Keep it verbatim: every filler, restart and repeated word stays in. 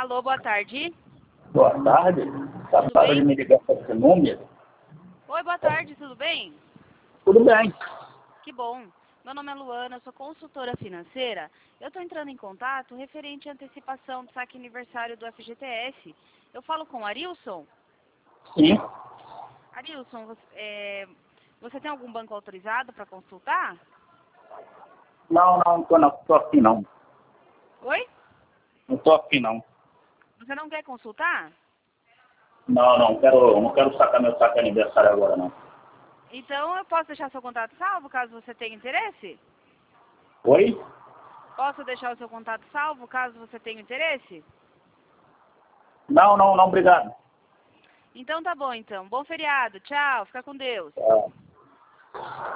Alô, boa tarde. Boa tarde. Tá Tudo para bem? de me ligar para esse número? Oi, boa tarde, tudo bem? Tudo bem. Que bom. Meu nome é Luana, eu sou consultora financeira. Eu estou entrando em contato referente à antecipação do saque aniversário do F G T S. Eu falo com o Arilson? Sim. Arilson, você, é, você tem algum banco autorizado para consultar? Não, não, não tô, não tô aqui não. Oi? Não tô aqui não. Você não quer consultar? Não, não quero, não quero sacar meu saque aniversário agora não. Então eu posso deixar seu contato salvo caso você tenha interesse? Oi? Posso deixar o seu contato salvo caso você tenha interesse? Não, não, não, obrigado. Então tá bom então. Bom feriado. Tchau. Fica com Deus. Tchau.